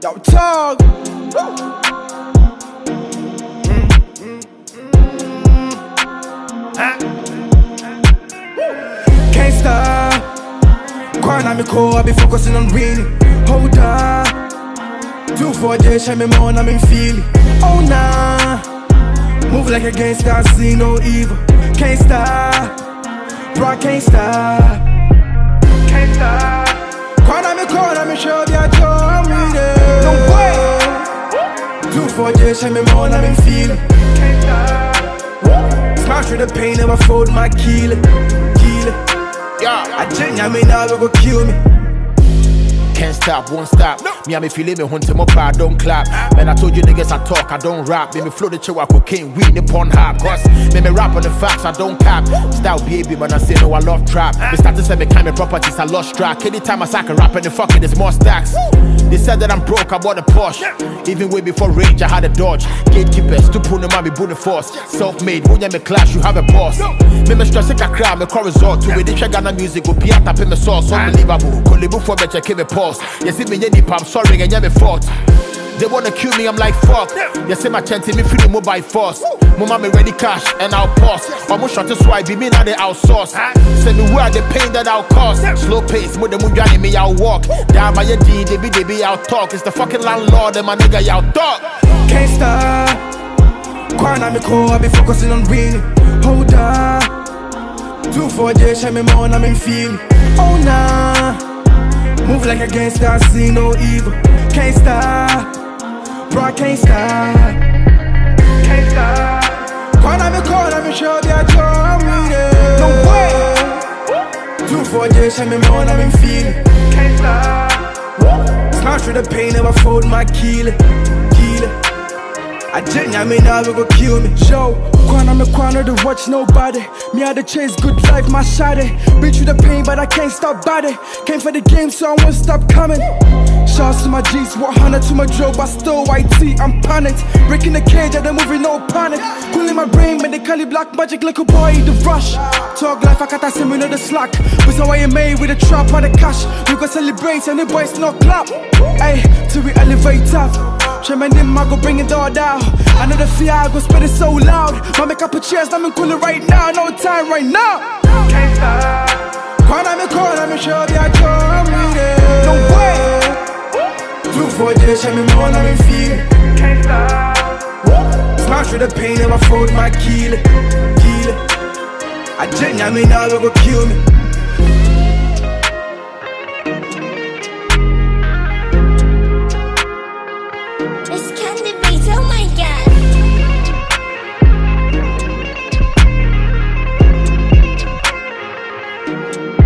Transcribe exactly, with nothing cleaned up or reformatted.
South Talk. Can't stop. Kwana me call, I be focusing on winning. Hold on. Two four days, shine me more, I'm in feeling. Oh nah. Move like a gangster, I see no evil. Can't stop. Bro, I can't stop. Can't stop. Kwana me call, I'm in show, yeah, I'm with it. No way. Two four days, shine me more, I'm in feeling. Can't stop. Smash through the pain, never fold my kill it. Kill it. Yeah, I genuinely now go kill me. Can't stop, won't stop. No. Me, I me feeling me hunting my pride, don't clap. Man, I told you niggas I talk, I don't rap. Me, me flow the chill, I cocaine, weed, the porn hop. Cause me, me rap on the facts, I don't cap. Style baby, man, I say no, I love trap. Me start to say me kind of properties, I lost track. Anytime I sack a rap and the fucking, there's more stacks. They said that I'm broke, I bought a Porsche. Even way before Rage, I had a Dodge. Gatekeepers, to pull them on me, boot the force. Self-made, when you me clash, you have a boss. Me, me stress, I cry, me call resort to it. They check Ghana music, go pay up in the sauce. Unbelievable, call it before me check me pause. You see me, any I'm sorry, and you me fault. They wanna kill me, I'm like fuck. You see my chanting, me feel the by force. Mama me ready cash, and I'll pause. Almost shot to swipe, be me now they outsource. Send me where the pain that I'll cause. Slow pace, more than mujani me, I'll walk. Down by your D, they be, they be out talk. It's the fucking landlord, and my nigga, y'all talk. Can't stop. Kwana me call, I be focusing on winning. Hold on. Two four days, shine me more, I'm in feeling. Oh nah. Move like a gangster, I see no evil. Can't stop. Bro, I can't stop. Can't stop. Kwana me call, I'm sure they are drawing me there. No way. Two four days, shine me more, I'm in feeling. Can't stop. Smash through the pain, never fold my killer. Killer. I genuinely now will go kill me. Show Kwana me Kwana to watch nobody. Me had to chase good life, my shawty. Been through the pain, but I can't stop body. Came for the game, so I won't stop coming. Shouts to my G's, one hundred to my drill, but still white tee, I'm panicked. Breaking the cage, I don't moving, no panic. Cooling my brain, man, they call it black magic, little boy, the rush. Talk life, I can't say me know the slack. But so I made with a trap or the cash. We go celebrate, and the boys no clap. Hey, till we elevate up. Tremendous, I go bring it all down. I know the fear, I go spit it so loud. I make up a chairs, I'm in cooler right now. No time right now. Can't stop. Kwana me call, I'm sure they are drawing me there. No way. Two four days, shine me more, I'm in feeling. Can't stop. Smash through the pain, never fold my killer. Killer. I genuinely now will go kill me. It's Candy Beat, oh my god.